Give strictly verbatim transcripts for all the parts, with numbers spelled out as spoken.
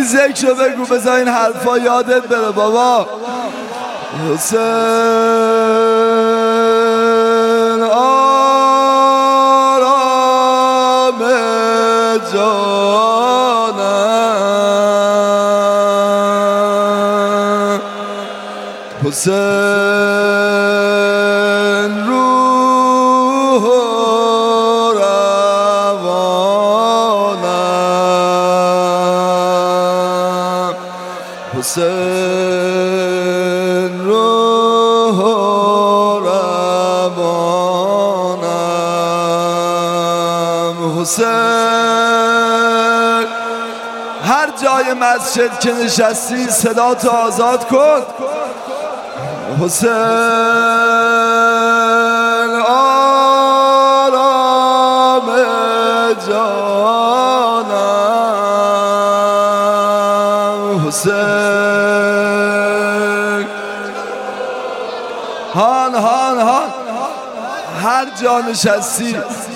این ذکر رو بگو بذار این حرفا یادت بره بابا. حسین آرام جانم، حسین روح و روانم، حسین روح و روانم، حسین هر جای مسجد که نشستی صدا تو آزاد کن. حسین آرام جانم، حسین هان هان هان هر جا نشستی.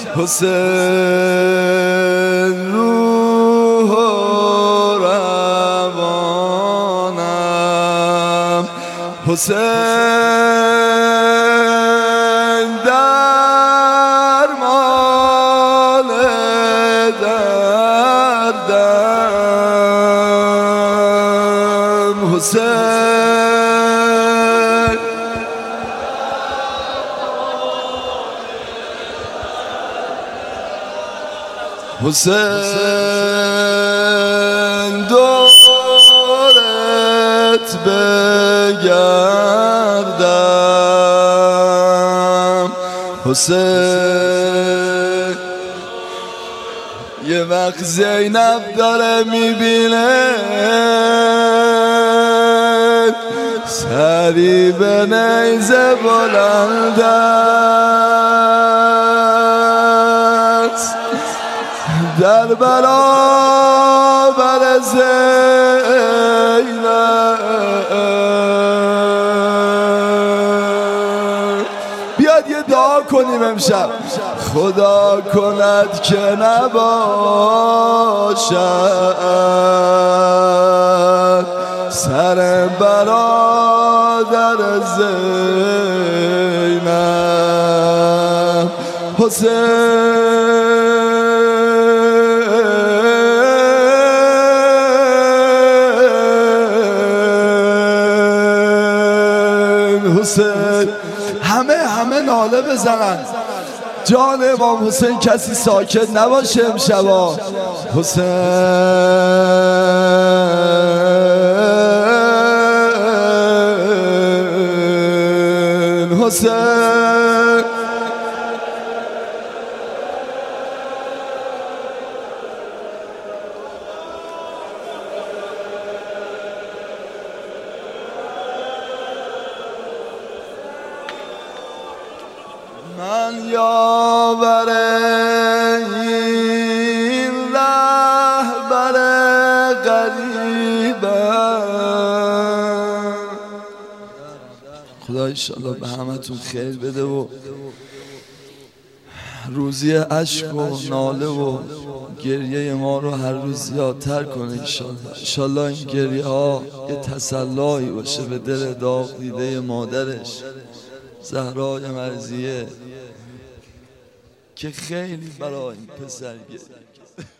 حسین روح و روانم، حسین درمان دردم، حسین حسین دورت بگردم، حسین یه وقت زینب داره میبینه سری به نیزه بلند است در برابر زینب. بیاد یه دعا کنیم امشب. خدا کند که نباشد سر برادر زینب، حسین حسین همه همه ناله بزنن جان امام حسین، کسی ساکت نباشه امشبا. حسین حسین من یاور این رهبر غریبم. خدا انشالله به همتون خیر بده و روزی عشق و ناله و گریه ما رو هر روز زیادتر کنه انشالله. انشالله این گریه ها یه تسلایی باشه به دل داغ دیده مادرش زهرای مرضیه که خیلی برای این پسر گریه